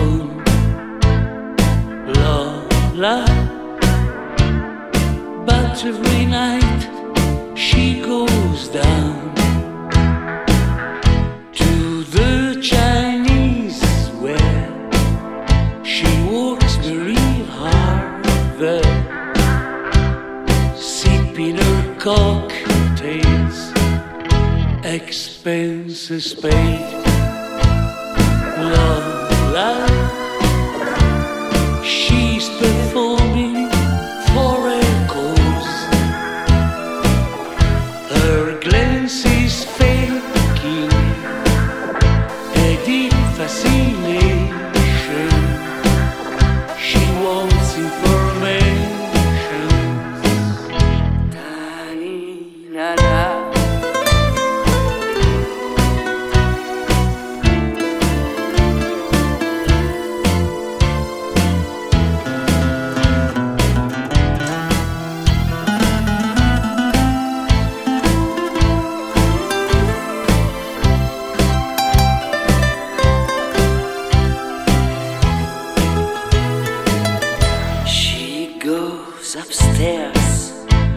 moon, Lola. But every night she goes down to the Chinese where she works very hard there, sipping her cocktails, expenses paid. Lola, she's performing for a cause. Her glance is faking a deep fascination. She wants information. Ta-ni-na-na. Goes upstairs,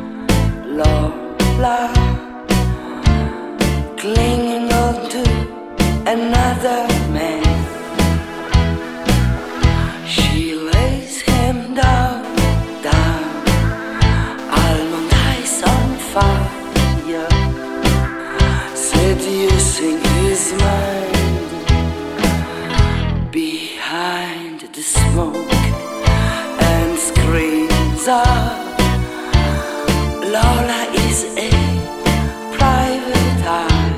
Lola, clinging on to another man. She lays him down, almond eyes on fire, seducing his mind behind the smoke. Screams out, Lola is a private eye.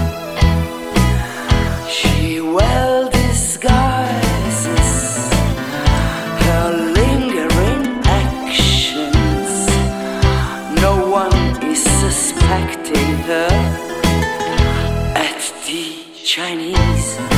She well disguises her lingering actions. No one is suspecting her at the Chinese